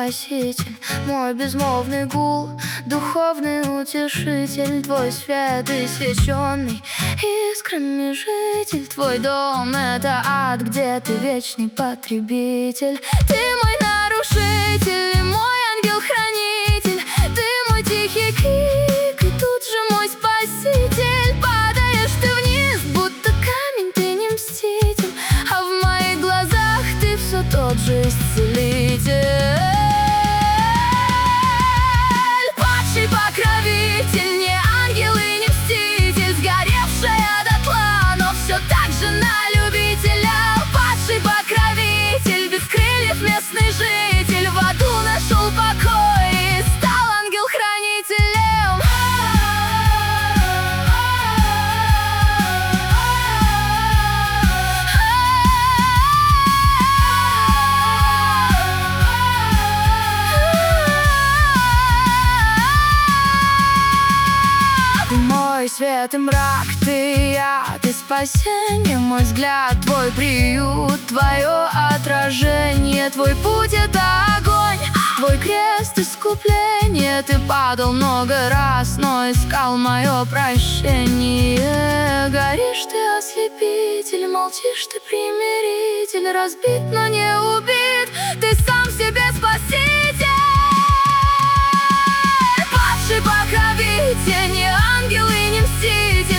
спаситель, мой безмолвный гул, духовный утешитель, твой свет иссеченный искрами житель. Твой дом — это ад, где ты вечный потребитель. Ты мой нарушитель, мой ангел-хранитель, ты мой тихий крик, и тут же мой спаситель. Падаешь ты вниз, будто камень, ты не мститель, а в моих глазах ты все тот же исцелитель. Падший покровитель, не ангел и не мститель, сгоревшая дотла, но все так же на любителя. Падший покровитель, без крыльев местный житель, в аду нашел покой и стал ангел-хранителем. Ты мой свет и мрак, ты яд и спасение, мой взгляд, твой приют, твое отражение. Твой путь — это огонь, твой крест — искупление. Ты падал много раз, но искал мое прощение. Горишь ты, ослепитель, молчишь ты, примиритель, разбит, но не убит, ты сам себе спаситель. Падший покровитель, не ангел и не мститель,